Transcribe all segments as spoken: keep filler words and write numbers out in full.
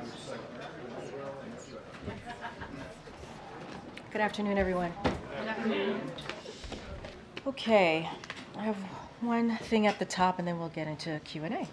Good afternoon, everyone. Okay, I have one thing at the top and then we'll get into Q and A.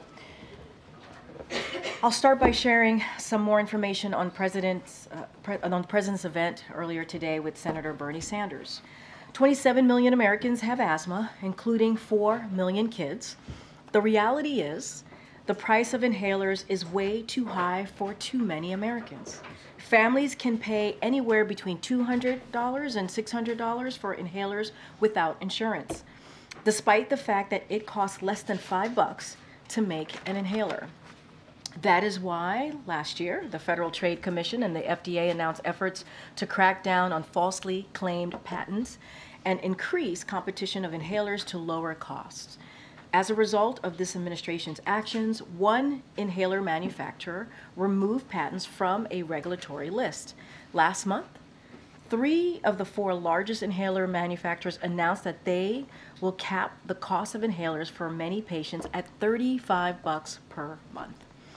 I'll start by sharing some more information on, President's, uh, pre on the President's event earlier today with Senator Bernie Sanders. twenty-seven million Americans have asthma, including four million kids. The reality is the price of inhalers is way too high for too many Americans. Families can pay anywhere between two hundred dollars and six hundred dollars for inhalers without insurance, despite the fact that it costs less than five bucks to make an inhaler. That is why last year, the Federal Trade Commission and the F D A announced efforts to crack down on falsely claimed patents and increase competition of inhalers to lower costs. As a result of this administration's actions, one inhaler manufacturer removed patents from a regulatory list. Last month, three of the four largest inhaler manufacturers announced that they will cap the cost of inhalers for many patients at thirty-five bucks per month.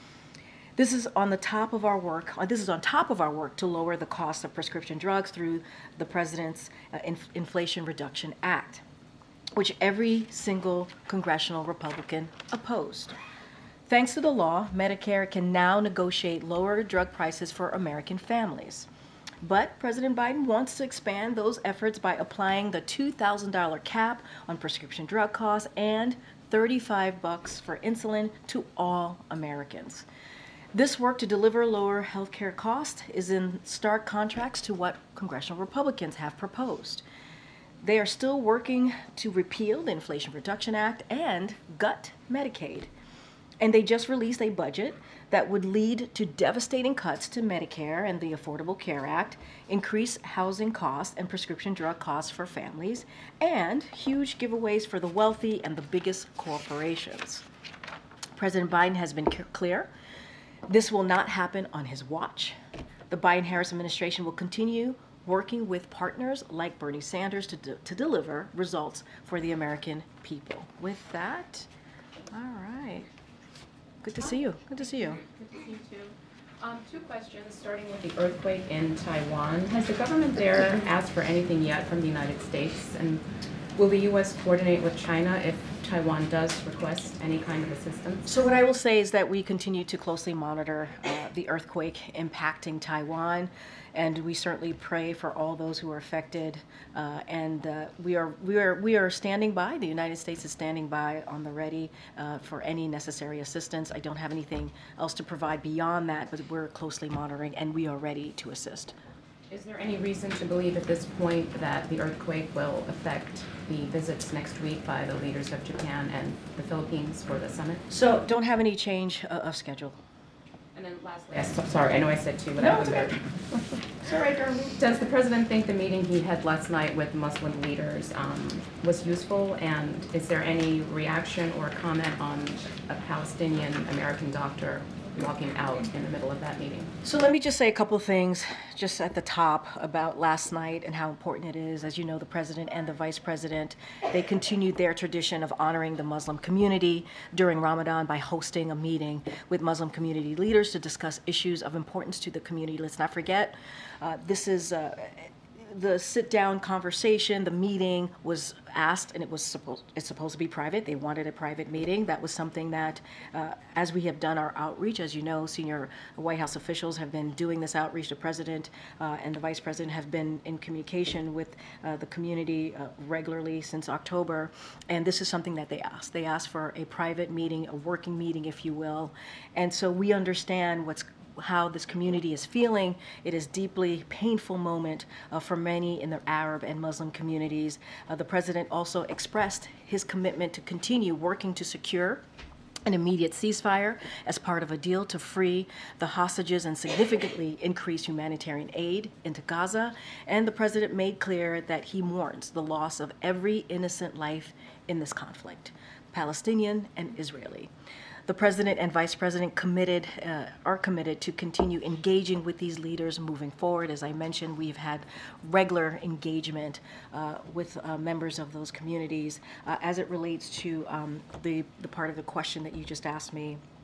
This is on the top of our work. Uh, this is on top of our work to lower the cost of prescription drugs through the President's uh, Inf Inflation Reduction Act, which every single congressional Republican opposed. Thanks to the law, Medicare can now negotiate lower drug prices for American families. But President Biden wants to expand those efforts by applying the two thousand dollar cap on prescription drug costs and thirty-five bucks for insulin to all Americans. This work to deliver lower health care costs is in stark contrast to what congressional Republicans have proposed. They are still working to repeal the Inflation Reduction Act and gut Medicaid. And they just released a budget that would lead to devastating cuts to Medicare and the Affordable Care Act, increase housing costs and prescription drug costs for families, and huge giveaways for the wealthy and the biggest corporations. President Biden has been clear. This will not happen on his watch. The Biden-Harris administration will continue working with partners like Bernie Sanders to, de to deliver results for the American people. With that, all right. Good to see you. Good to see you. Good to see you too. Um, two questions, starting with the earthquake in Taiwan. Has the government there asked for anything yet from the United States? And will the U S coordinate with China if Taiwan does request any kind of assistance? So what I will say is that we continue to closely monitor uh, the earthquake impacting Taiwan, and we certainly pray for all those who are affected. Uh, and uh, we are we are we are standing by. The United States is standing by on the ready uh, for any necessary assistance. I don't have anything else to provide beyond that, but we're closely monitoring, and we are ready to assist. Is there any reason to believe at this point that the earthquake will affect the visits next week by the leaders of Japan and the Philippines for the summit? So don't have any change uh, of schedule. And then lastly, I'm so sorry, I know I said two, but No, I it's okay. It's all right, Darlene. Does the president think the meeting he had last night with Muslim leaders um, was useful? And is there any reaction or comment on a Palestinian American doctor walking out in the middle of that meeting? So let me just say a couple of things just at the top about last night and how important it is. As you know, the president and the vice president, they continued their tradition of honoring the Muslim community during Ramadan by hosting a meeting with Muslim community leaders to discuss issues of importance to the community. Let's not forget, uh, this is uh, the sit-down conversation, the meeting was asked, and it was supposed it's supposed to be private. They wanted a private meeting. That was something that, uh, as we have done our outreach, as you know, senior White House officials have been doing this outreach. The president uh, and the vice president have been in communication with uh, the community uh, regularly since October, and this is something that they asked. They asked for a private meeting, a working meeting, if you will, and so we understand what's how this community is feeling. It is a deeply painful moment uh, for many in the Arab and Muslim communities. Uh, the president also expressed his commitment to continue working to secure an immediate ceasefire as part of a deal to free the hostages and significantly increase humanitarian aid into Gaza. And the president made clear that he mourns the loss of every innocent life in this conflict, Palestinian and Israeli. The president and vice president committed, uh, are committed to continue engaging with these leaders moving forward. As I mentioned, we've had regular engagement uh, with uh, members of those communities uh, as it relates to um, the, the part of the question that you just asked me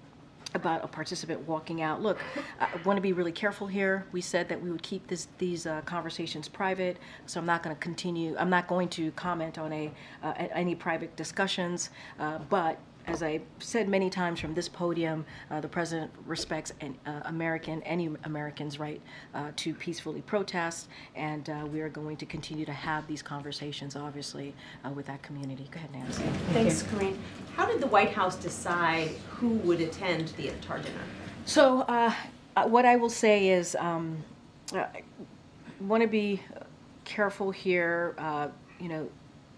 about a participant walking out. Look, I want to be really careful here. We said that we would keep this, these uh, conversations private, so I'm not going to continue, I'm not going to comment on a, uh, any private discussions, uh, but as I said many times from this podium, uh, the President respects an uh, American, any American's right uh, to peacefully protest, and uh, we are going to continue to have these conversations, obviously, uh, with that community. Go ahead, Nancy. Thanks, Corinne. How did the White House decide who would attend the Iftar dinner? So uh, uh, what I will say is, um, uh, I want to be careful here. Uh, you know,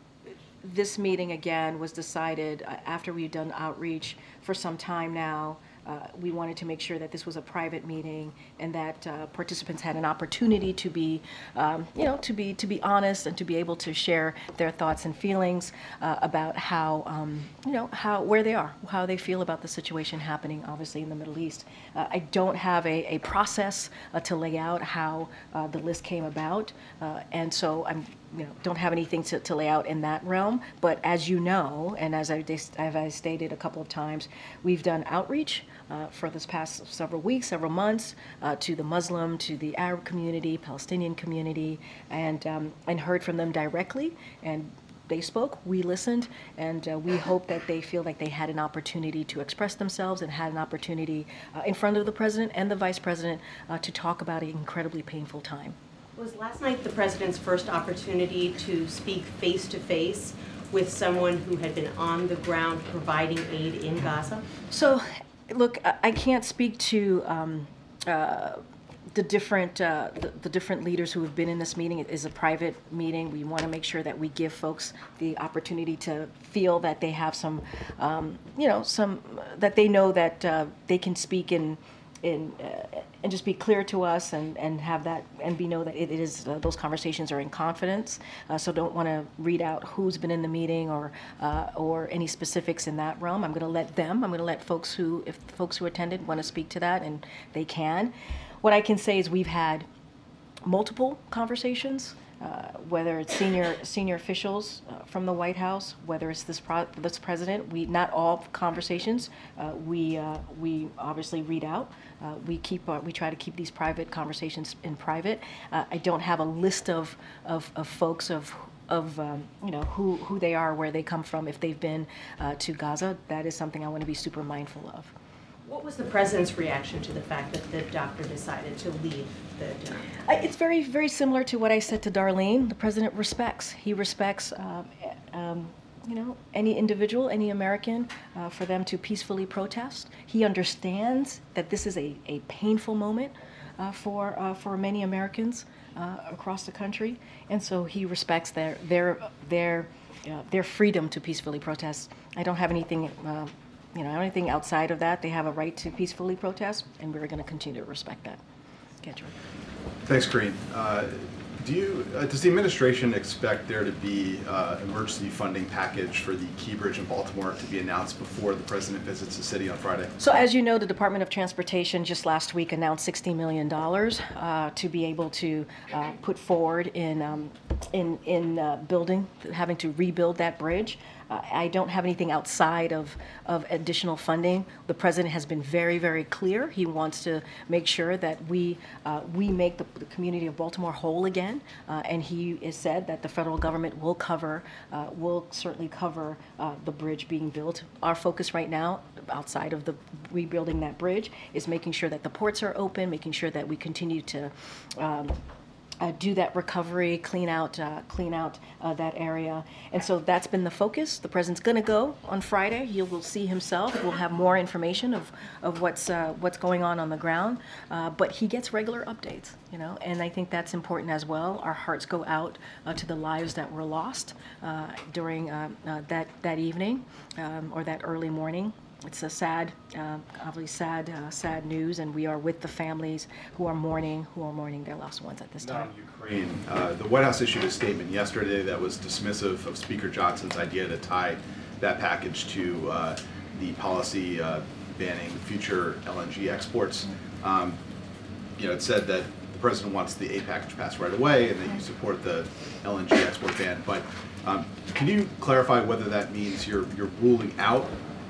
this meeting again was decided uh, after we've done outreach for some time now. Uh, we wanted to make sure that this was a private meeting and that uh, participants had an opportunity to be, um, you know, to be to be honest and to be able to share their thoughts and feelings uh, about how, um, you know, how where they are, how they feel about the situation happening, obviously in the Middle East. Uh, I don't have a, a process uh, to lay out how uh, the list came about, uh, and so I'm. You know, don't have anything to, to lay out in that realm. But as you know, and as I, as I stated a couple of times, we've done outreach uh, for this past several weeks, several months, uh, to the Muslim, to the Arab community, Palestinian community, and um, and heard from them directly. And they spoke, we listened, and uh, we hope that they feel like they had an opportunity to express themselves and had an opportunity uh, in front of the President and the Vice President uh, to talk about an incredibly painful time. Was last night the President's first opportunity to speak face-to-face with someone who had been on the ground providing aid in Gaza? So, look, I I can't speak to um, uh, the different uh, the, the different leaders who have been in this meeting. It is a private meeting. We want to make sure that we give folks the opportunity to feel that they have some, um, you know, some that they know that uh, they can speak in. In, uh, and just be clear to us and, and have that and be know that it is uh, those conversations are in confidence. Uh, so don't want to read out who's been in the meeting or uh, or any specifics in that realm. I'm going to let them. I'm going to let folks who, if folks who attended want to speak to that, and they can. What I can say is we've had multiple conversations. Uh, whether it's senior senior officials uh, from the White House, whether it's this pro this president, we not all conversations uh, we uh, we obviously read out. Uh, we keep uh, we try to keep these private conversations in private. Uh, I don't have a list of of, of folks of. of um, you know who who they are, where they come from, if they've been uh, to Gaza. That is something I want to be super mindful of. What was the President's reaction to the fact that the doctor decided to leave the dinner? It's very, very similar to what I said to Darlene. The President respects. He respects, uh, um, you know, any individual, any American, uh, for them to peacefully protest. He understands that this is a, a painful moment uh, for uh, for many Americans uh, across the country, and so he respects their their their uh, their freedom to peacefully protest. I don't have anything. Uh, You know, anything outside of that, they have a right to peacefully protest, and we're going to continue to respect that. Kendra. Thanks, Corinne. Uh, do you, uh, does the administration expect there to be uh, emergency funding package for the Key Bridge in Baltimore to be announced before the president visits the city on Friday? So as you know, the Department of Transportation just last week announced sixty million dollars uh, to be able to uh, put forward in, um, in, in uh, building, having to rebuild that bridge. Uh, I don't have anything outside of, of additional funding. The president has been very, very clear. He wants to make sure that we uh, we make the, the community of Baltimore whole again, uh, and he has said that the federal government will cover, uh, will certainly cover uh, the bridge being built. Our focus right now, outside of the rebuilding that bridge, is making sure that the ports are open, making sure that we continue to. Um, Uh, do that recovery, clean out, uh, clean out uh, that area, and so that's been the focus. The president's going to go on Friday. He will see himself. We'll have more information of of what's uh, what's going on on the ground, uh, but he gets regular updates, you know, and I think that's important as well. Our hearts go out uh, to the lives that were lost uh, during uh, uh, that that evening um, or that early morning. It's a sad, uh, obviously sad, uh, sad news, and we are with the families who are mourning, who are mourning their lost ones at this time. Not on Ukraine. Uh, the White House issued a statement yesterday that was dismissive of Speaker Johnson's idea to tie that package to uh, the policy uh, banning future L N G exports. Um, you know, it said that the president wants the aid package passed right away, and that you support the L N G export ban. But um, can you clarify whether that means you're you're ruling out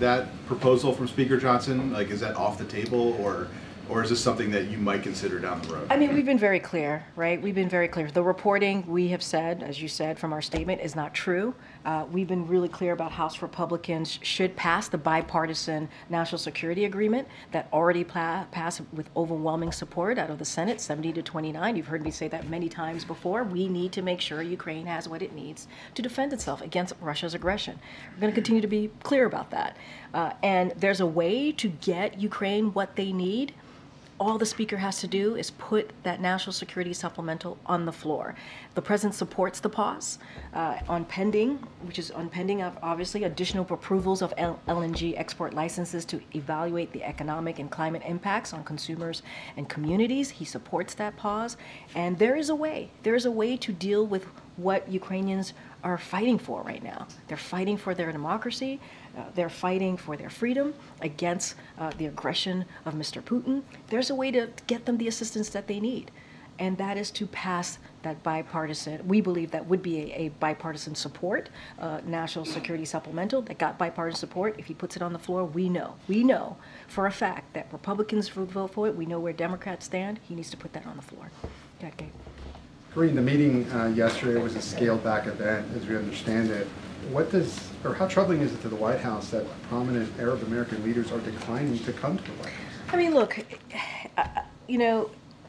that proposal from Speaker Johnson, like, is that off the table, or, or is this something that you might consider down the road? I mean, we've been very clear, right? We've been very clear. The reporting we have said, as you said from our statement, is not true. Uh, we've been really clear about House Republicans should pass the bipartisan national security agreement that already pla- passed with overwhelming support out of the Senate, seventy to twenty-nine. You've heard me say that many times before. We need to make sure Ukraine has what it needs to defend itself against Russia's aggression. We're going to continue to be clear about that. Uh, and there's a way to get Ukraine what they need. All the speaker has to do is put that national security supplemental on the floor. The president supports the pause uh, on pending, which is on pending, obviously, additional approvals of L- LNG export licenses to evaluate the economic and climate impacts on consumers and communities. He supports that pause. And there is a way. There is a way to deal with what Ukrainians are fighting for right now. They're fighting for their democracy. Uh, they're fighting for their freedom against uh, the aggression of Mister Putin. There's a way to get them the assistance that they need, and that is to pass that bipartisan, we believe that would be a, a bipartisan support, uh, national security supplemental that got bipartisan support. If he puts it on the floor, we know, we know for a fact that Republicans would vote for it. We know where Democrats stand. He needs to put that on the floor. Okay. Corinne, the meeting uh, yesterday was a scaled-back event, as we understand it. What does, or how troubling is it to the White House that prominent Arab American leaders are declining to come to the White House? I mean, look, uh, you know,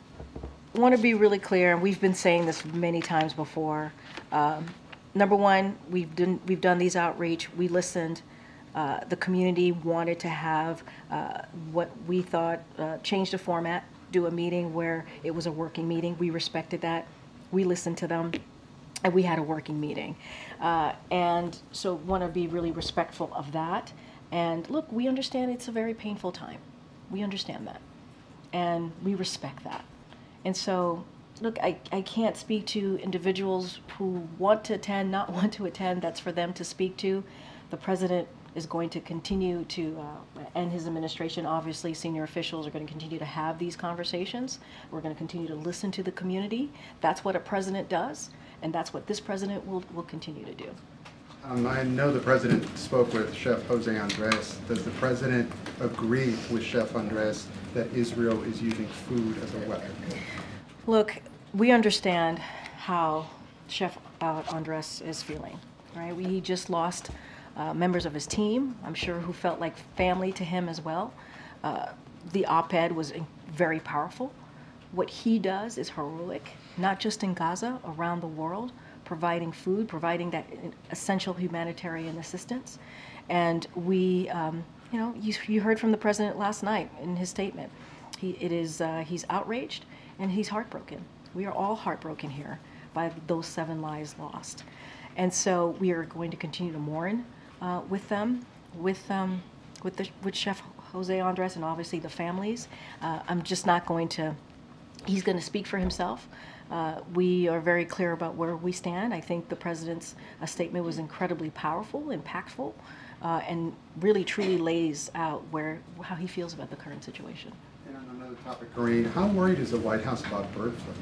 I want to be really clear, and we've been saying this many times before. Um, number one, we've done we've done these outreach. We listened. Uh, the community wanted to have uh, what we thought uh, change the format, do a meeting where it was a working meeting. We respected that. We listened to them, and we had a working meeting. Uh, and so want to be really respectful of that. And look, we understand it's a very painful time. We understand that. And we respect that. And so, look, I, I can't speak to individuals who want to attend, not want to attend. That's for them to speak to. The president is going to continue to, uh, and his administration, obviously, senior officials are going to continue to have these conversations. We're going to continue to listen to the community. That's what a president does, and that's what this president will, will continue to do. Um, I know the president spoke with Chef Jose Andres. Does the president agree with Chef Andres that Israel is using food as a weapon? Look, we understand how Chef uh, Andres is feeling, right? We, he just lost Uh, members of his team, I'm sure, who felt like family to him as well. Uh, the op-ed was very powerful. What he does is heroic, not just in Gaza, around the world, providing food, providing that essential humanitarian assistance. And we, um, you know, you, you heard from the president last night in his statement. He, it is, uh, he's outraged and he's heartbroken. We are all heartbroken here by those seven lives lost. And so we are going to continue to mourn Uh, with them, with um, with the with Chef Jose Andres and obviously the families. Uh, I'm just not going to. He's going to speak for himself. Uh, we are very clear about where we stand. I think the president's uh, statement was incredibly powerful, impactful, uh, and really truly lays out where how he feels about the current situation. And on another topic, Corinne, how worried is the White House about bird flu?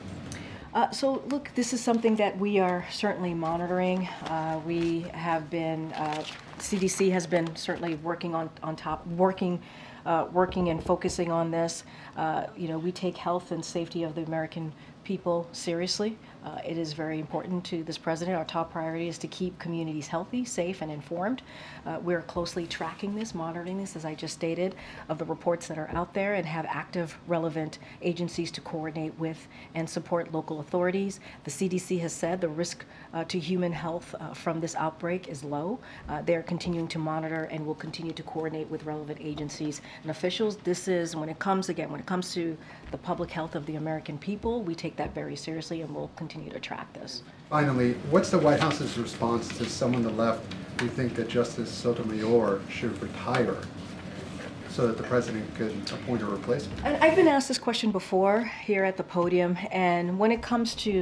Uh, so, look, this is something that we are certainly monitoring. Uh, we have been, uh, C D C has been certainly working on, on top, working, uh, working and focusing on this. Uh, you know, we take health and safety of the American people seriously. Uh, it is very important to this president. Our top priority is to keep communities healthy, safe, and informed. Uh, we're closely tracking this, monitoring this, as I just stated, of the reports that are out there, and have active, relevant agencies to coordinate with and support local authorities. The C D C has said the risk uh, to human health uh, from this outbreak is low. Uh, they're continuing to monitor and will continue to coordinate with relevant agencies and officials. This is, when it comes, again, when it comes to the public health of the American people, we take that very seriously, and we'll continue to track this. Finally, what's the White House's response to some on the left who think that Justice Sotomayor should retire so that the president could appoint a replacement? And I've been asked this question before here at the podium, and when it comes to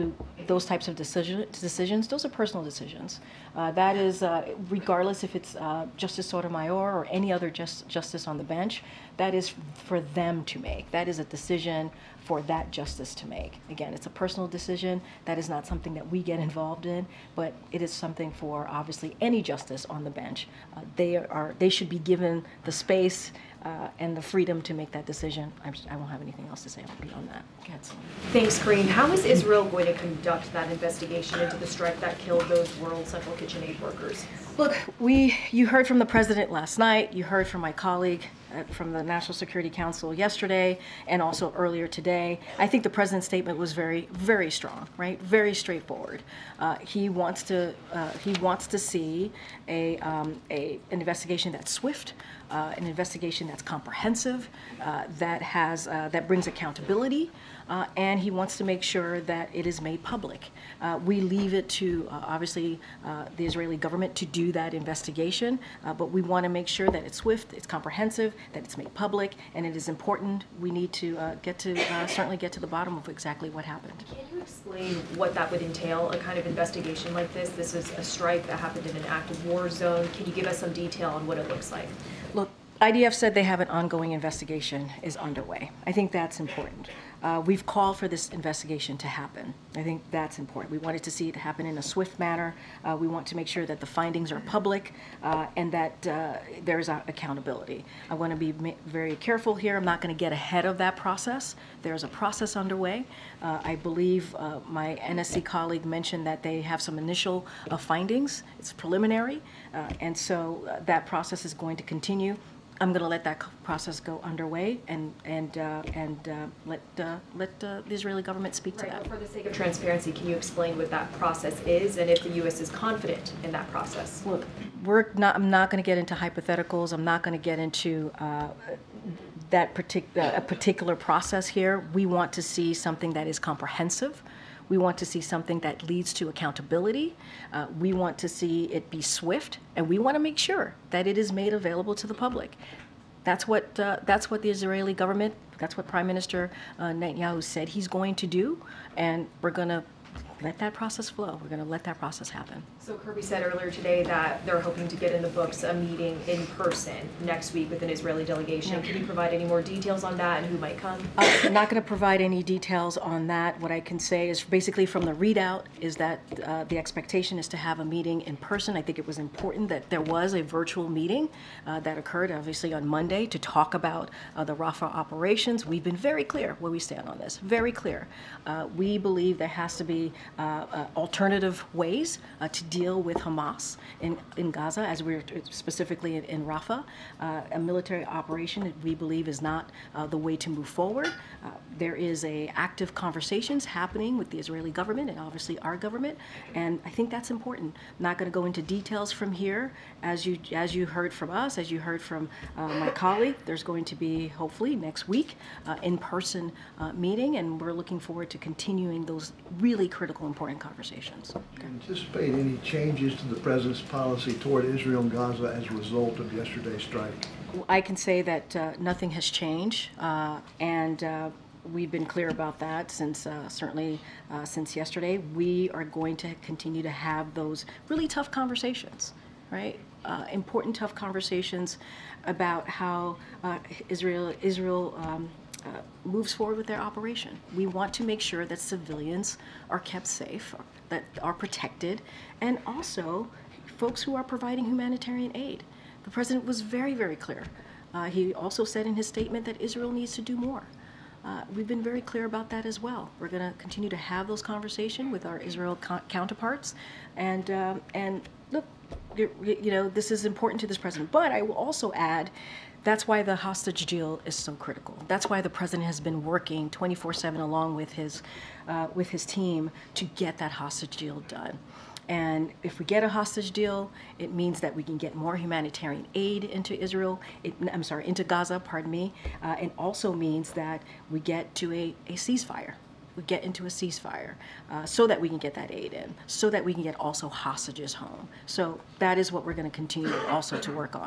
those types of decision, decisions, those are personal decisions. Uh, that is, uh, regardless if it's uh, Justice Sotomayor or any other just, justice on the bench, that is for them to make. That is a decision for that justice to make. Again, it's a personal decision. That is not something that we get involved in, but it is something for obviously any justice on the bench. Uh, they are, they should be given the space uh, and the freedom to make that decision. I'm, I won't have anything else to say beyond that. Go ahead, Celine. Thanks, Karine. How is Israel going to conduct that investigation into the strike that killed those World Central Kitchen Aid workers? Look, we, you heard from the president last night, you heard from my colleague uh, from the National Security Council yesterday, and also earlier today. I think the president's statement was very, very strong, right? Very straightforward. Uh, he wants to, uh, he wants to see a, um, a, an investigation that's swift, uh, an investigation that's comprehensive, uh, that has, uh, that brings accountability, uh, and he wants to make sure that it is made public. Uh, we leave it to, uh, obviously, uh, the Israeli government to do that investigation, uh, but we want to make sure that it's swift, it's comprehensive, that it's made public, and it is important. We need to uh, get to, uh, certainly get to the bottom of exactly what happened. Can you explain what that would entail, a kind of investigation like this? This is a strike that happened in an active war zone. Can you give us some detail on what it looks like? Look, I D F said they have an ongoing investigation is underway. I think that's important. Uh, we've called for this investigation to happen. I think that's important. We wanted to see it happen in a swift manner. Uh, we want to make sure that the findings are public uh, and that uh, there's uh, accountability. I want to be ma- very careful here. I'm not going to get ahead of that process. There's a process underway. Uh, I believe uh, my N S C colleague mentioned that they have some initial uh, findings. It's preliminary, uh, and so uh, that process is going to continue. I'm going to let that process go underway and and uh, and uh, let uh, let uh, the Israeli government speak to Right, that. but for the sake of transparency, can you explain what that process is and if the U S is confident in that process? Look, we're not. I'm not going to get into hypotheticals. I'm not going to get into uh, that particular a particular process here. We want to see something that is comprehensive. We want to see something that leads to accountability. Uh, we want to see it be swift, and we want to make sure that it is made available to the public. That's what uh, that's what the Israeli government, that's what Prime Minister uh, Netanyahu said he's going to do, and we're going to let that process flow. We're going to let that process happen. So Kirby said earlier today that they're hoping to get in the books a meeting in person next week with an Israeli delegation. Yeah. Can you provide any more details on that and who might come? Uh, I'm not going to provide any details on that. What I can say is basically from the readout is that uh, the expectation is to have a meeting in person. I think it was important that there was a virtual meeting uh, that occurred obviously on Monday to talk about uh, the Rafah operations. We've been very clear where we stand on this, very clear. Uh, we believe there has to be uh, uh, alternative ways uh, to deal with Hamas in, in Gaza, as we're specifically in, in Rafah. Uh, a military operation that we believe is not uh, the way to move forward. Uh, there is a active conversations happening with the Israeli government and obviously our government, and I think that's important. I'm not going to go into details from here. As you as you heard from us, as you heard from uh, my colleague, there's going to be hopefully next week uh, in-person uh, meeting, and we're looking forward to continuing those really critical, important conversations. Do you anticipate any changes to the president's policy toward Israel and Gaza as a result of yesterday's strike? I can say that uh, nothing has changed, uh, and uh, we've been clear about that since uh, certainly uh, since yesterday. We are going to continue to have those really tough conversations, right? Uh, important, tough conversations about how uh, Israel Israel um, uh, moves forward with their operation. We want to make sure that civilians are kept safe, that are protected, and also folks who are providing humanitarian aid. The president was very, very clear. Uh, he also said in his statement that Israel needs to do more. Uh, we've been very clear about that as well. We're going to continue to have those conversations with our Israel co- counterparts, and um, and look, you, you know, this is important to this president. But I will also add, that's why the hostage deal is so critical. That's why the president has been working twenty-four seven along with his uh, with his team to get that hostage deal done. And if we get a hostage deal, it means that we can get more humanitarian aid into Israel, it, I'm sorry, into Gaza, pardon me. Uh, it also means that we get to a, a ceasefire. We get into a ceasefire uh, so that we can get that aid in, so that we can get also hostages home. So that is what we're going to continue also to work on. Do you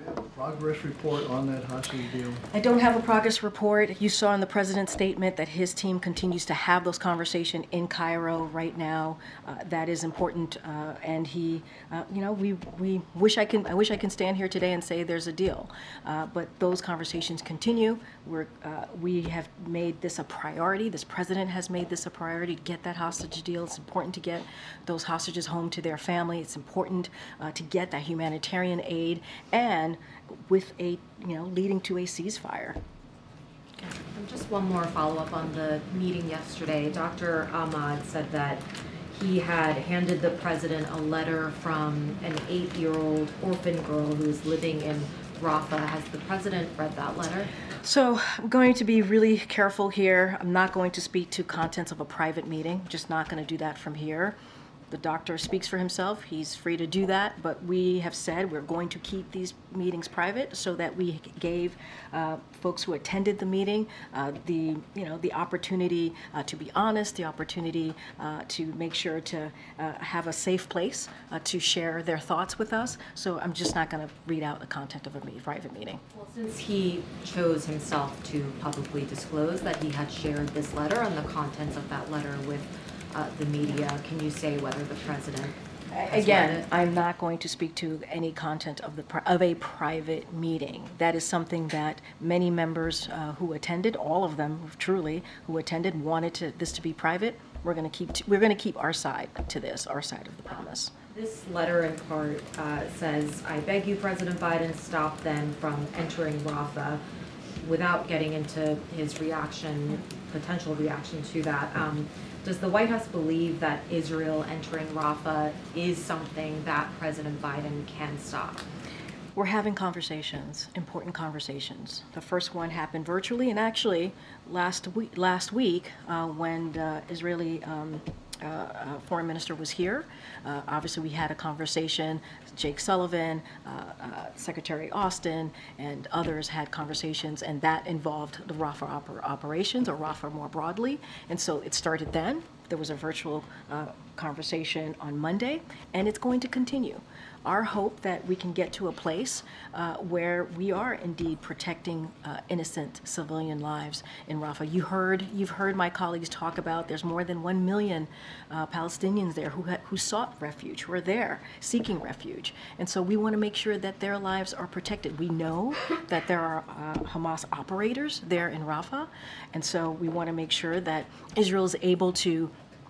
you have a progress report on that hostage deal? I don't have a progress report. You saw in the president's statement that his team continues to have those conversations in Cairo right now. Uh, that is important, uh, and he, uh, you know, we we wish I can. I wish I can stand here today and say there's a deal, uh, but those conversations continue. We're uh, we have made this a priority. This president has made this a priority to get that hostage deal. It's important to get those hostages home to their family. It's important uh, to get that humanitarian aid, and with a, you know, leading to a ceasefire. And just one more follow-up on the meeting yesterday. Doctor Ahmad said that he had handed the president a letter from an eight-year-old orphan girl who is living in Rafah. Has the president read that letter? So I'm going to be really careful here. I'm not going to speak to contents of a private meeting. Just not going to do that from here. The doctor speaks for himself. He's free to do that, but we have said we're going to keep these meetings private so that we gave uh, folks who attended the meeting uh, the, you know, the opportunity uh, to be honest, the opportunity uh, to make sure to uh, have a safe place uh, to share their thoughts with us. So I'm just not going to read out the content of a me- private meeting. Well, since he chose himself to publicly disclose that he had shared this letter and the contents of that letter with Uh, the media, can you say whether the president has read Again, it? I'm not going to speak to any content of the pri- of a private meeting. That is something that many members uh, who attended, all of them truly who attended, wanted to this to be private. We're going to keep t- we're going to keep our side to this, our side of the promise. This letter in part uh, says, "I beg you, President Biden, stop them from entering Rafah," without getting into his reaction, potential reaction to that. Um, Does the White House believe that Israel entering Rafah is something that President Biden can stop? We're having conversations, important conversations. The first one happened virtually, and actually last week, last week uh, when the Israeli um, uh, uh, foreign minister was here, uh, obviously we had a conversation. Jake Sullivan, uh, uh, Secretary Austin, and others had conversations, and that involved the Rafah oper- operations, or Rafah more broadly. And so it started then. There was a virtual uh, conversation on Monday, and it's going to continue. Our hope that we can get to a place uh, where we are indeed protecting uh, innocent civilian lives in Rafah. You heard, you've heard my colleagues talk about there's more than one million uh, Palestinians there who ha- who sought refuge, who are there seeking refuge, and so we want to make sure that their lives are protected. We know that there are uh, Hamas operators there in Rafah, and so we want to make sure that Israel is able to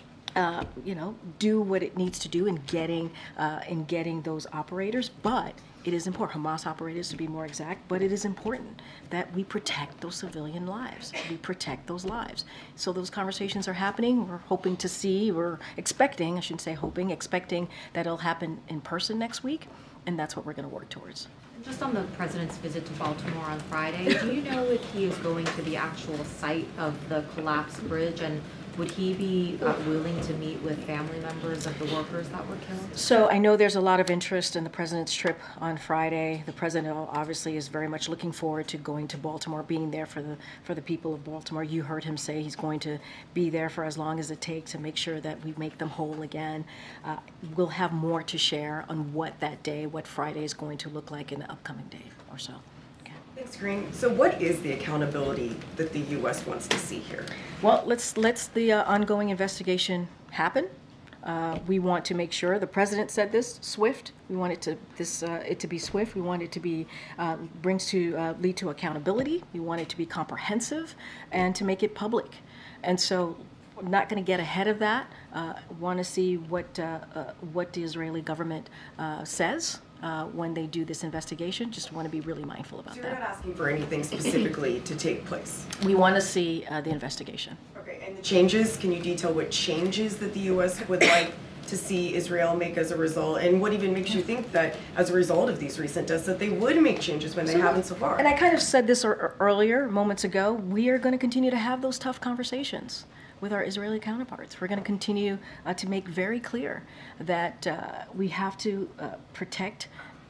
Uh, you know, do what it needs to do in getting uh, in getting those operators. But it is important, Hamas operators to be more exact, but it is important that we protect those civilian lives. We protect those lives. So those conversations are happening. We're hoping to see, we're expecting, I shouldn't say hoping, expecting that it'll happen in person next week, and that's what we're going to work towards. Just on the president's visit to Baltimore on Friday, do you know if he is going to the actual site of the collapsed bridge, and would he be uh, willing to meet with family members of the workers that were killed? So I know there's a lot of interest in the president's trip on Friday. The president obviously is very much looking forward to going to Baltimore, being there for the for the people of Baltimore. You heard him say he's going to be there for as long as it takes to make sure that we make them whole again. Uh, we'll have more to share on what that day, what Friday is going to look like in the upcoming day or so. Thanks, Green. So what is the accountability that the U S wants to see here? Well, let's let's the uh, ongoing investigation happen. Uh, we want to make sure, the president said this, swift. We want it to this uh, it to be swift. We want it to be um, brings to uh, lead to accountability. We want it to be comprehensive and to make it public. And so, I'm not going to get ahead of that. Uh, want to see what uh, uh, what the Israeli government uh, says uh, when they do this investigation. Just want to be really mindful about So you're that. not asking for anything specifically to take place? We want to see uh, the investigation. Okay, and the changes, can you detail what changes that the U S would like to see Israel make as a result? And what even makes you think that as a result of these recent deaths that they would make changes when they So, haven't so far? And I kind of said this er- earlier, moments ago, we are going to continue to have those tough conversations with our Israeli counterparts. We're going to continue uh, to make very clear that uh, we have to uh, protect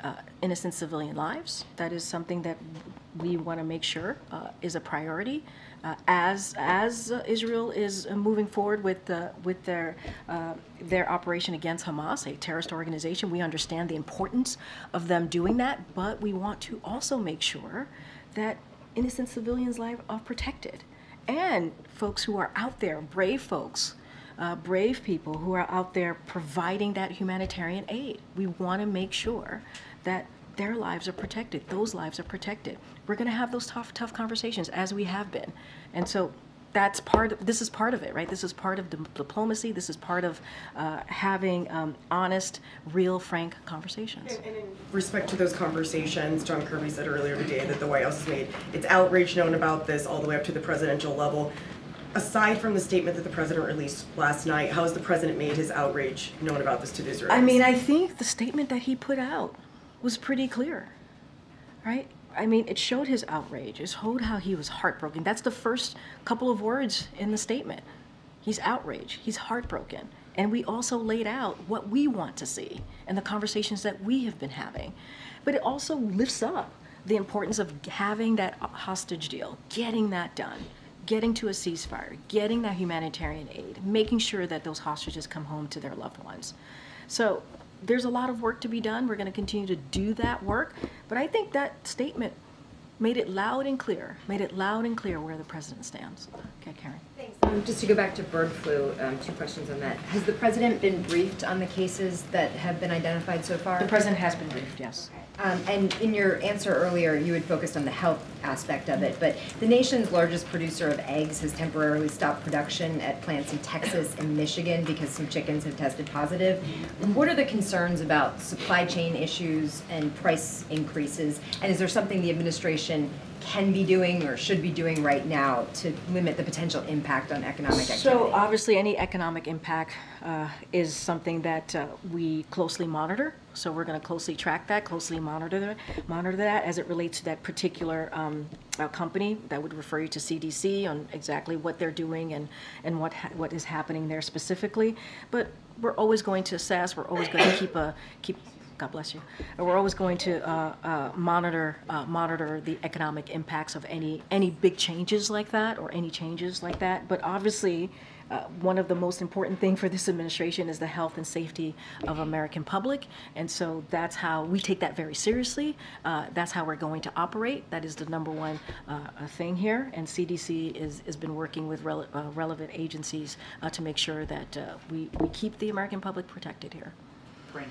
uh, innocent civilian lives. That is something that we want to make sure uh, is a priority uh, as as uh, Israel is uh, moving forward with uh, with their uh, their operation against Hamas, a terrorist organization. We understand the importance of them doing that, but we want to also make sure that innocent civilians' lives are protected, and folks who are out there, brave folks. Uh, brave people who are out there providing that humanitarian aid. We want to make sure that their lives are protected, those lives are protected. We're going to have those tough, tough conversations as we have been. And so that's part of, this is part of it, right? This is part of di- diplomacy. This is part of uh, having um, honest, real, frank conversations. And, and in respect to those conversations, John Kirby said earlier today that the White House has made its outrage known about this all the way up to the presidential level. Aside from the statement that the president released last night, how has the president made his outrage known about this to the Israelis? I mean, I think the statement that he put out was pretty clear, right? I mean, it showed his outrage. It showed how he was heartbroken. That's the first couple of words in the statement. He's outraged. He's heartbroken. And we also laid out what we want to see and the conversations that we have been having. But it also lifts up the importance of having that hostage deal, getting that done, getting to a ceasefire, getting that humanitarian aid, making sure that those hostages come home to their loved ones. So there's a lot of work to be done. We're going to continue to do that work. But I think that statement made it loud and clear, made it loud and clear where the president stands. Okay, Karen. Thanks. Um, just to go back to bird flu, um, two questions on that. Has the president been briefed on the cases that have been identified so far? The president has been briefed, yes. Um, and in your answer earlier, you had focused on the health aspect of it, but the nation's largest producer of eggs has temporarily stopped production at plants in Texas and Michigan because some chickens have tested positive. What are the concerns about supply chain issues and price increases? And is there something the administration can be doing or should be doing right now to limit the potential impact on economic activity? So obviously any economic impact uh, is something that uh, we closely monitor. So we're going to closely track that, closely monitor that, monitor that as it relates to that particular um, uh, company. That would refer you to C D C on exactly what they're doing and, and what ha- what is happening there specifically. But we're always going to assess. We're always going to keep a keep. God bless you. And we're always going to uh, uh, monitor uh, monitor the economic impacts of any any big changes like that or any changes like that. But obviously, uh, one of the most important thing for this administration is the health and safety of American public, and so that's how we take that very seriously. Uh, that's how we're going to operate. That is the number one uh, thing here. And C D C is has been working with rele- uh, relevant agencies uh, to make sure that uh, we we keep the American public protected here. Brain.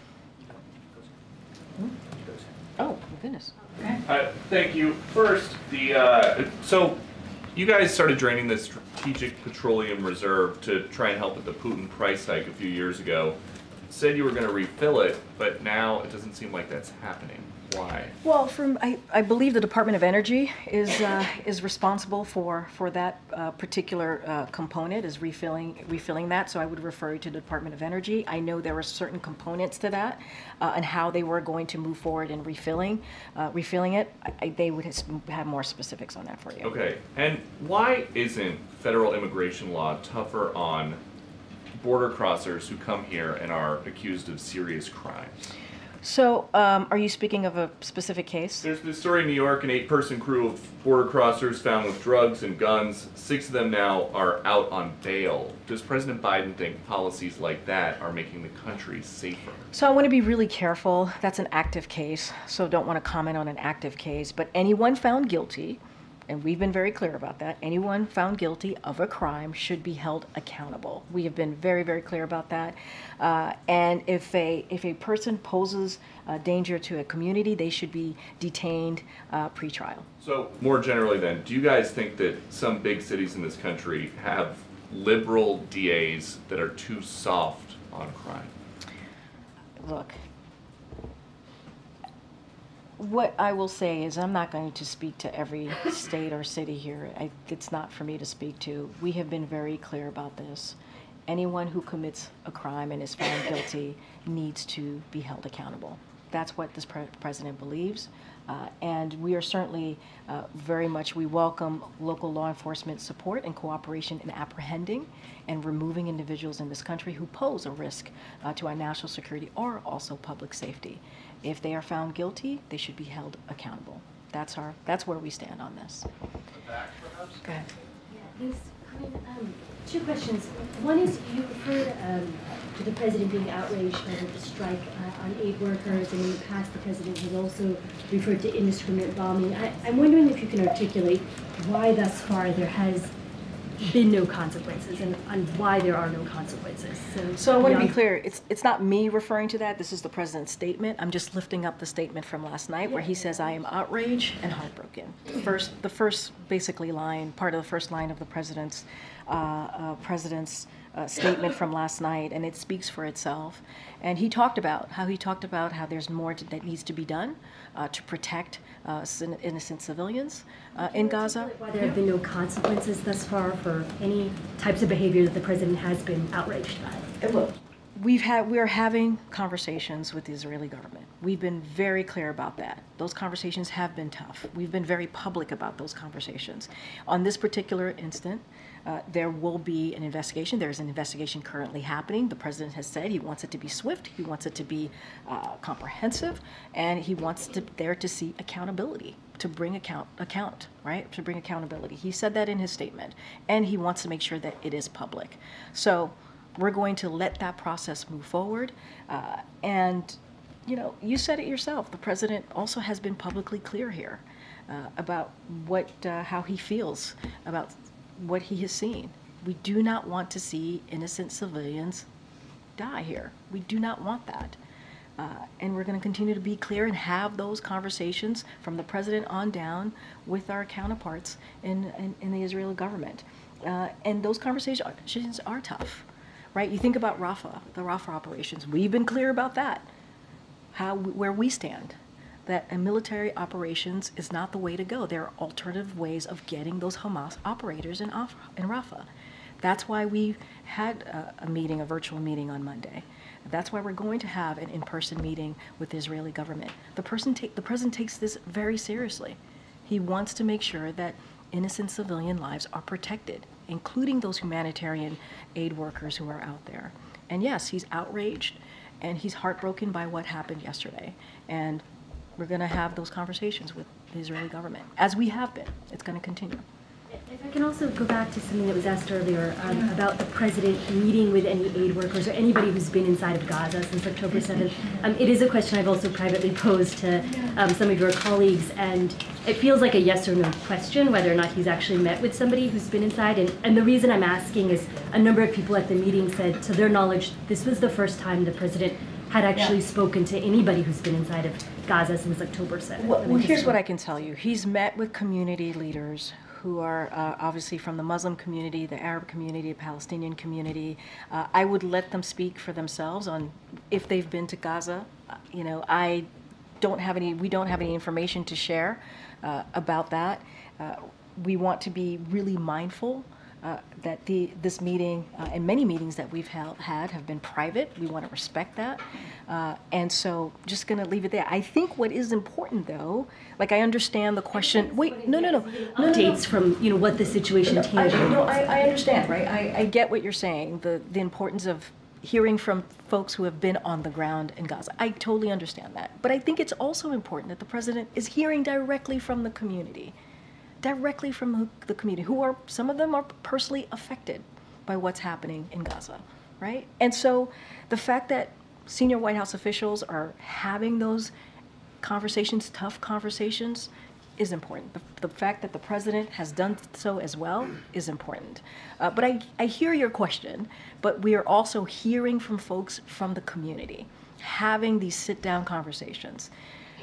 Oh, my goodness. Uh, thank you. First, the uh, so you guys started draining the Strategic Petroleum Reserve to try and help with the Putin price hike a few years ago. Said you were going to refill it, but now it doesn't seem like that's happening. Why? Well, from I, I believe the Department of Energy is uh, is responsible for for that uh, particular uh, component, is refilling refilling that. So I would refer you to the Department of Energy. I know there were certain components to that, uh, and how they were going to move forward in refilling uh, refilling it. I, I, they would have more specifics on that for you. Okay. And why isn't federal immigration law tougher on border crossers who come here and are accused of serious crimes? So, um, are you speaking of a specific case? There's this story in New York, an eight-person crew of border crossers found with drugs and guns. Six of them now are out on bail. Does President Biden think policies like that are making the country safer? So I want to be really careful. That's an active case, so don't want to comment on an active case. But anyone found guilty, and we've been very clear about that, anyone found guilty of a crime should be held accountable. We have been very, very clear about that. Uh, and if a if a person poses a danger to a community, they should be detained uh, pre-trial. So more generally then, do you guys think that some big cities in this country have liberal D As that are too soft on crime? Look, what I will say is I'm not going to speak to every state or city here. I, it's not for me to speak to. We have been very clear about this. Anyone who commits a crime and is found guilty needs to be held accountable. That's what this pre- president believes. Uh, and we are certainly uh, very much, we welcome local law enforcement support and cooperation in apprehending and removing individuals in this country who pose a risk uh, to our national security or also public safety. If they are found guilty, they should be held accountable. That's our, that's where we stand on this. Go ahead. Yeah, thanks. Corinne, um, two questions. One is you referred um, to the president being outraged by the strike uh, on aid workers, and in the past the president has also referred to indiscriminate bombing. I, I'm wondering if you can articulate why thus far there has been no consequences and, and why there are no consequences. So, So I want to be beyond- clear, it's, it's not me referring to that, this is the president's statement. I'm just lifting up the statement from last night where he says, I am outraged and heartbroken. First, the first basically line, part of the first line of the president's, uh, uh, president's uh, statement from last night, and it speaks for itself. And he talked about how he talked about how there's more to, that needs to be done uh, to protect uh, sin- innocent civilians uh, in Gaza. Why there have been no consequences thus far for any types of behavior that the president has been outraged by? Look, we've had, we're having conversations with the Israeli government. We've been very clear about that. Those conversations have been tough. We've been very public about those conversations. On this particular instant, uh, there will be an investigation. There's an investigation currently happening. The president has said he wants it to be swift, he wants it to be uh, comprehensive, and he wants to, there to see accountability, to bring account, account, right? To bring accountability. He said that in his statement, and he wants to make sure that it is public. So we're going to let that process move forward. Uh, and, you know, you said it yourself. The president also has been publicly clear here uh, about what, uh, how he feels about what he has seen. We do not want to see innocent civilians die here. We do not want that. Uh, and we're going to continue to be clear and have those conversations from the president on down with our counterparts in, in, in the Israeli government. Uh, and those conversations are tough. Right? You think about Rafah, the Rafah operations. We've been clear about that, how where we stand, that a military operations is not the way to go. There are alternative ways of getting those Hamas operators in, Af- in Rafah. That's why we had a, a meeting, a virtual meeting on Monday. That's why we're going to have an in-person meeting with the Israeli government. The, person ta- the president takes this very seriously. He wants to make sure that innocent civilian lives are protected, including those humanitarian aid workers who are out there. And yes, he's outraged and he's heartbroken by what happened yesterday. And we're going to have those conversations with the Israeli government, as we have been. It's going to continue. If I can also go back to something that was asked earlier um, about the president meeting with any aid workers or anybody who's been inside of Gaza since October seventh. Um, it is a question I've also privately posed to um, some of your colleagues, and it feels like a yes or no question whether or not he's actually met with somebody who's been inside. And, and the reason I'm asking is a number of people at the meeting said, to their knowledge, this was the first time the president had actually yeah. spoken to anybody who's been inside of Gaza since October seventh. Well, well here's what I can tell you. He's met with community leaders who are uh, obviously from the Muslim community, the Arab community, the Palestinian community. Uh, I would let them speak for themselves on if they've been to Gaza. Uh, you know, I don't have any, we don't have any information to share uh, about that. Uh, we want to be really mindful uh, that the this meeting uh, and many meetings that we've held, had have been private. We want to respect that. Uh, and so just going to leave it there. I think what is important, though, like I understand the question. Wait, no, no, no. no Updates no, no. from, you know, what the situation I, tangible no, I, I understand, right? I, I get what you're saying, the, the importance of hearing from folks who have been on the ground in Gaza. I totally understand that. But I think it's also important that the president is hearing directly from the community, directly from the community, who are, some of them are personally affected by what's happening in Gaza, right? And so the fact that senior White House officials are having those conversations, tough conversations, is important. The, the fact that the president has done so as well is important. Uh, but I, I hear your question, but we are also hearing from folks from the community, having these sit-down conversations.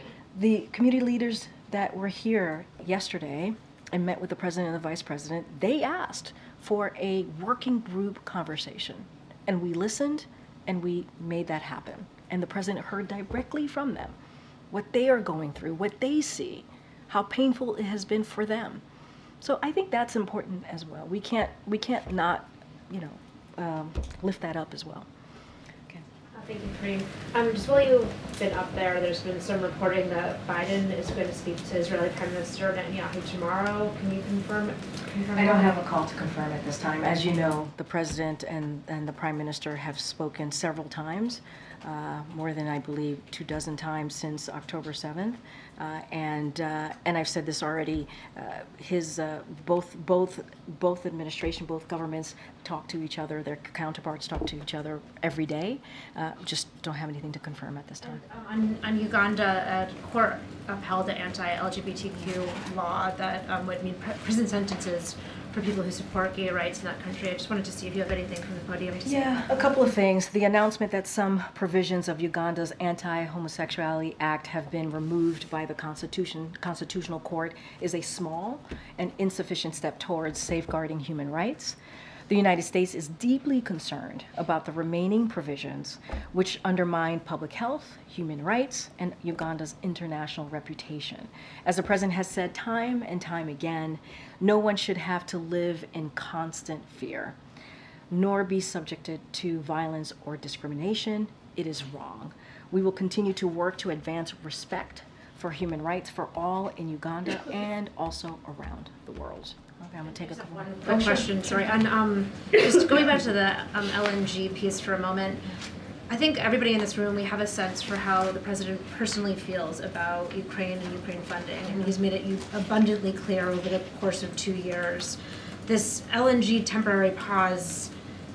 The community leaders that were here yesterday and met with the president and the vice president, they asked for a working group conversation. And we listened and we made that happen. And the president heard directly from them what they are going through, what they see, how painful it has been for them. So I think that's important as well. We can't we can't not, you know, um, lift that up as well. Okay. Uh, Thank you, Kareem. Um, just while you've been up there, there's been some reporting that Biden is going to speak to Israeli Prime Minister Netanyahu tomorrow. Can you confirm? confirm I don't that? have a call to confirm at this time. As you know, the president and, and the prime minister have spoken several times, uh, more than I believe two dozen times since October seventh. Uh, and uh, and I've said this already. Uh, his uh, both both both administration, both governments talk to each other. Their counterparts talk to each other every day. Uh, just don't have anything to confirm at this time. On, on Uganda, a court upheld an anti-L G B T Q law that um, would mean pr- prison sentences for people who support gay rights in that country. I just wanted to see if you have anything from the podium to say. Yeah, a couple of things. The announcement that some provisions of Uganda's Anti-Homosexuality Act have been removed by the Constitution, Constitutional Court is a small and insufficient step towards safeguarding human rights. The United States is deeply concerned about the remaining provisions which undermine public health, human rights, and Uganda's international reputation. As the president has said time and time again, no one should have to live in constant fear, nor be subjected to violence or discrimination. It is wrong. We will continue to work to advance respect for human rights for all in Uganda and also around the world. Okay, I'm gonna take a couple. One quick question, sorry. And um, just going back to the um, L N G piece for a moment, I think everybody in this room, we have a sense for how the president personally feels about Ukraine and Ukraine funding, and he's made it abundantly clear over the course of two years. This L N G temporary pause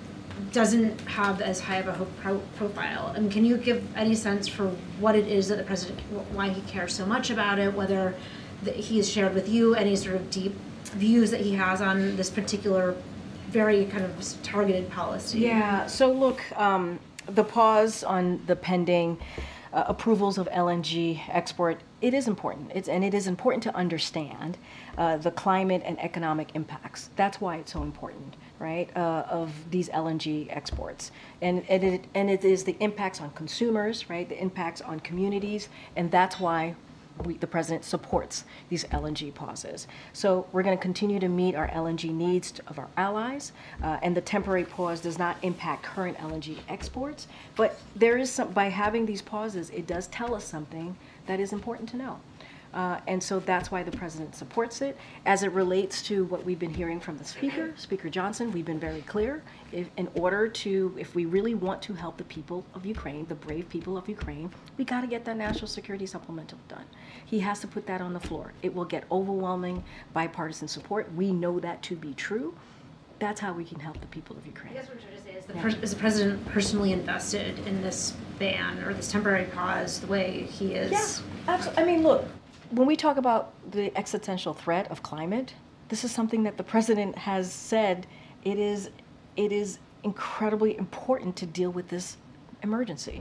doesn't have as high of a hope pro profile. And can you give any sense for what it is that the president, why he cares so much about it, whether the, he has shared with you any sort of deep views that he has on this particular very kind of targeted policy? Yeah, so look, um, the pause on the pending uh, approvals of L N G export, it is important. It's, and it is important to understand uh, the climate and economic impacts. That's why it's so important, right, uh, of these L N G exports. And, and, it, and it is the impacts on consumers, right, the impacts on communities, and that's why We, the president supports these L N G pauses. So we're going to continue to meet our L N G needs of our allies, uh, and the temporary pause does not impact current L N G exports. But there is some, by having these pauses, it does tell us something that is important to know. Uh, and so that's why the president supports it. As it relates to what we've been hearing from the speaker, Speaker Johnson, we've been very clear. If, in order to, if we really want to help the people of Ukraine, the brave people of Ukraine, we got to get that national security supplemental done. He has to put that on the floor. It will get overwhelming bipartisan support. We know that to be true. That's how we can help the people of Ukraine. I guess what I'm trying to say is the, yeah. is the president personally invested in this ban or this temporary pause the way he is? Yeah, absolutely. I mean, look, when we talk about the existential threat of climate, this is something that the president has said it is, it is incredibly important to deal with this emergency.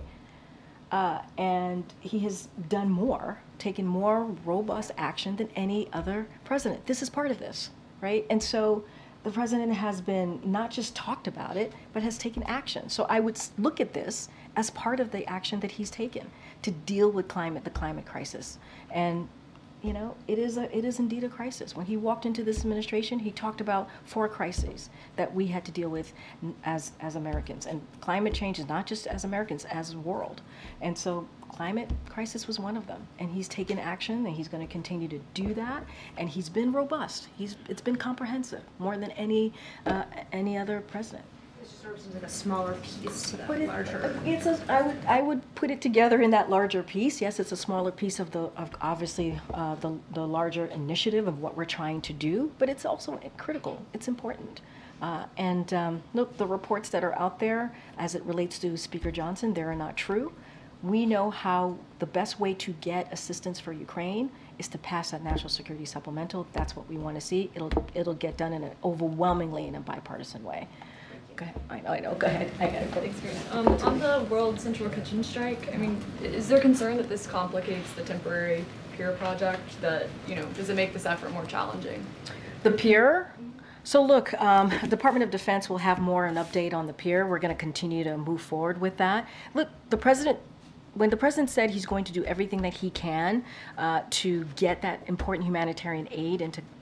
Uh, and he has done more, taken more robust action than any other president. This is part of this, right? And so the president has been not just talked about it, but has taken action. So I would look at this as part of the action that he's taken to deal with climate, the climate crisis. And you know, it is a, it is indeed a crisis. When he walked into this administration, he talked about four crises that we had to deal with as as Americans. And climate change is not just as Americans, as a world. And so climate crisis was one of them. And he's taken action, and he's going to continue to do that. And he's been robust. He's it's been comprehensive, more than any uh, any other president. It just sort of seems like a smaller piece to that But it, larger. It's a, I would I would put it together in that larger piece. Yes, it's a smaller piece of the of obviously uh, the the larger initiative of what we're trying to do. But it's also critical. It's important. Uh, and um, look, the reports that are out there as it relates to Speaker Johnson, they are not true. We know how the best way to get assistance for Ukraine is to pass that national security supplemental. That's what we want to see. It'll it'll get done in an overwhelmingly in a bipartisan way. Go ahead. I know, I know. Go ahead. I got it. Thanks, Karina. Um, on the World Central Kitchen strike, I mean, is there concern that this complicates the temporary pier project? That, you know, does it make this effort more challenging? The pier? So look, um, Department of Defense will have more an update on the pier. We're going to continue to move forward with that. Look, the president, when the president said he's going to do everything that he can uh, to get that important humanitarian aid into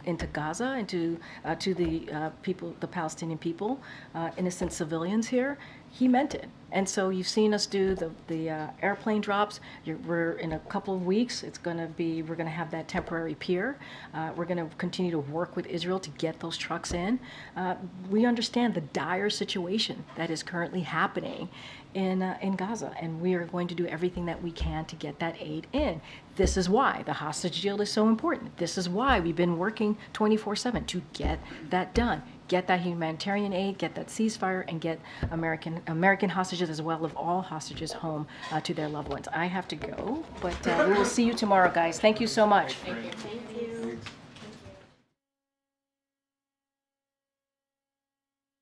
into Gaza, into uh, to the uh, people, the Palestinian people, uh, innocent civilians here, he meant it. And so you've seen us do the the uh, airplane drops. You're, we're in a couple of weeks. It's going to be we're going to have that temporary pier. Uh, we're going to continue to work with Israel to get those trucks in. Uh, we understand the dire situation that is currently happening in uh, in Gaza, and we are going to do everything that we can to get that aid in. This is why the hostage deal is so important. This is why we've been working twenty-four seven to get that done. Get that humanitarian aid, get that ceasefire, and get American American hostages as well as all hostages home uh, to their loved ones. I have to go, but uh, we will see you tomorrow, guys. Thank you so much. Thank you.